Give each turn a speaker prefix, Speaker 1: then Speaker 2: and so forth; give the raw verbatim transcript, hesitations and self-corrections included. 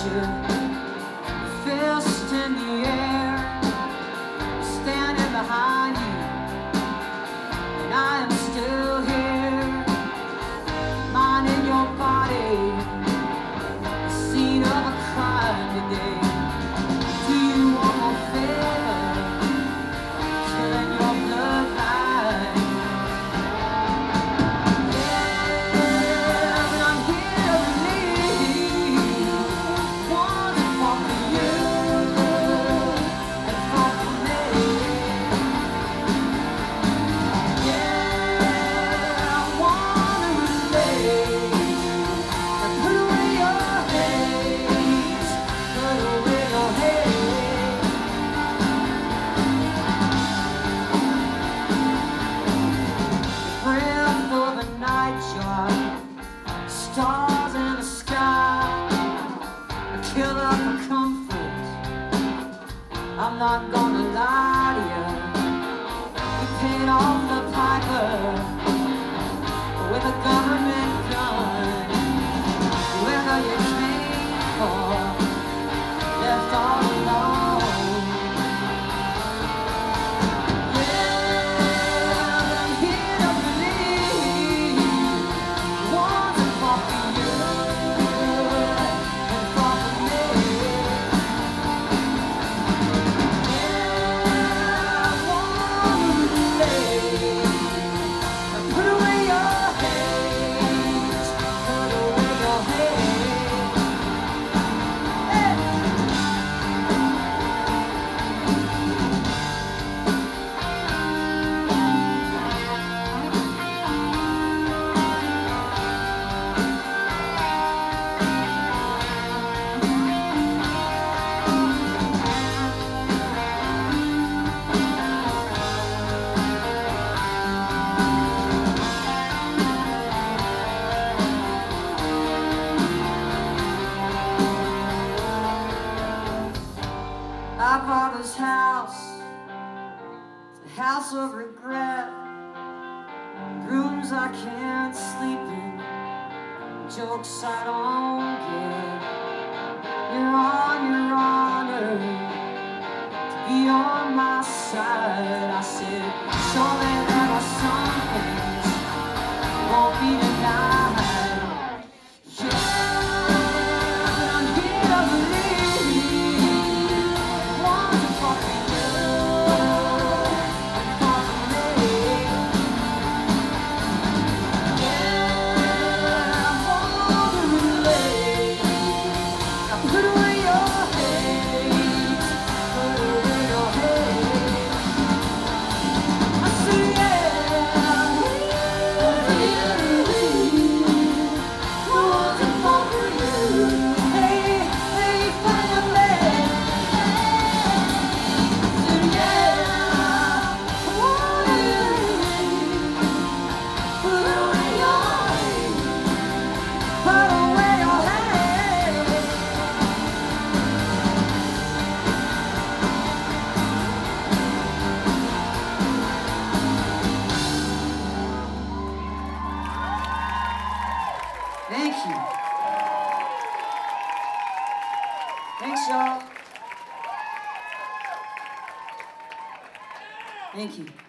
Speaker 1: you, fist in the air, standing behind you, and I am still here, minding your body, the scene of a crime today. Do you want more favor, killing your bloodline? Yeah, but I'm here to leave. Want to walk with you and walk with me. Yeah, I wanna relate. Now put away your hate, put away your hate. Breath of a night job, stars in the sky, a killer for comfort. I'm not gonna lie to you. We paid off the piper with a government gun. Whoever you came for, left all alone. Yeah, but I'm here to believe. Want to walk with you and walk with me. Yeah, I wanna relate. Now put away your hate, put away your hate. Hey. Our father's house, it's a house of regret, rooms I can't sleep in, jokes I don't get. You're on your honor to be on my side. I said, surely there are some things won't be denied. Yeah, I'm here to believe. Want to walk with you and walk with me. Yeah, I wanna relate. Now put away your hate, put away your hate. I say yeah, I'm here to leave. Want to walk with you. Hey, hey, find me. Thank you. Thanks, y'all. Thank you.